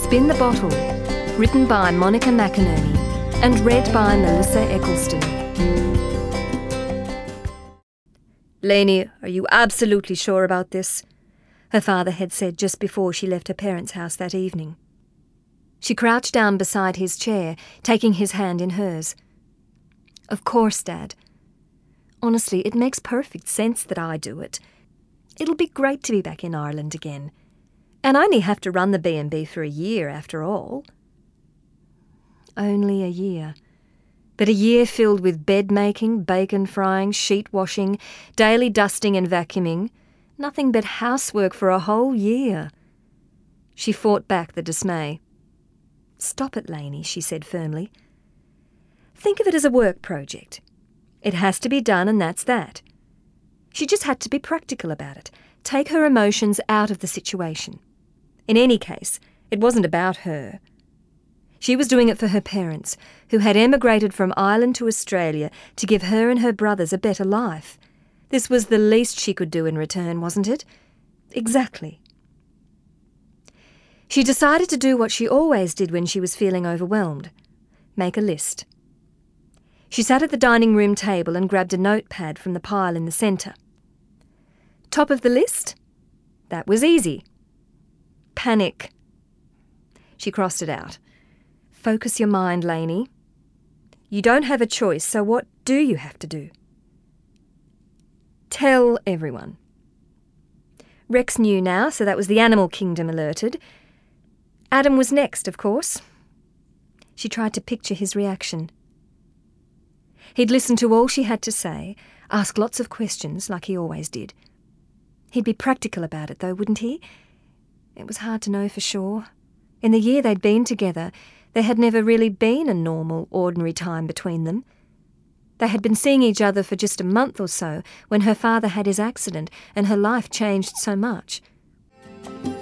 Spin the Bottle, written by Monica McInerney and read by Melissa Eccleston. Lainey, are you absolutely sure about this? Her father had said just before she left her parents' house that evening. She crouched down beside his chair, taking his hand in hers. Of course, Dad. Honestly, it makes perfect sense that I do it. It'll be great to be back in Ireland again. And I only have to run the B&B for a year, after all. Only a year. But a year filled with bed-making, bacon frying, sheet washing, daily dusting and vacuuming. Nothing but housework for a whole year. She fought back the dismay. Stop it, Lainey, she said firmly. Think of it as a work project. It has to be done and that's that. She just had to be practical about it. Take her emotions out of the situation. In any case, it wasn't about her. She was doing it for her parents, who had emigrated from Ireland to Australia to give her and her brothers a better life. This was the least she could do in return, wasn't it? Exactly. She decided to do what she always did when she was feeling overwhelmed. Make a list. She sat at the dining room table and grabbed a notepad from the pile in the centre. Top of the list? That was easy. Panic. She crossed it out. Focus your mind, Lainey. You don't have a choice, so what do you have to do? Tell everyone. Rex knew now, so that was the animal kingdom alerted. Adam was next, of course. She tried to picture his reaction. He'd listen to all she had to say, ask lots of questions like he always did. He'd be practical about it, though, wouldn't he? It was hard to know for sure. In the year they'd been together, there had never really been a normal, ordinary time between them. They had been seeing each other for just a month or so when her father had his accident and her life changed so much.